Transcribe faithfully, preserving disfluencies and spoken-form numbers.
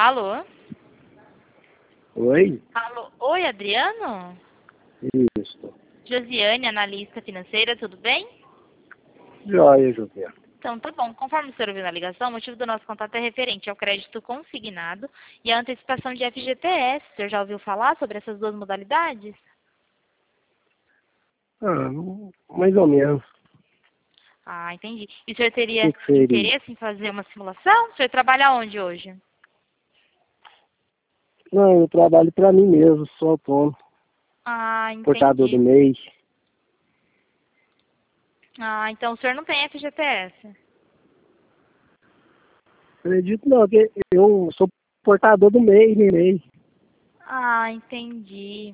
Alô? Oi? Alô? Oi, Adriano? Isso. Josiane, analista financeira, tudo bem? Joia, José. Então, tá bom. Conforme o senhor ouviu na ligação, o motivo do nosso contato é referente ao crédito consignado e à antecipação de F G T S. O senhor já ouviu falar sobre essas duas modalidades? Ah, mais ou menos. Ah, entendi. E o senhor O teria que que seria? interesse em fazer uma simulação? O senhor trabalha onde hoje? Não, eu trabalho para mim mesmo, sou autônomo, Ah, portador do entendi. mês. Ah, então o senhor não tem F G T S? Acredito não, que eu sou portador do mês, nem mês. Ah, entendi.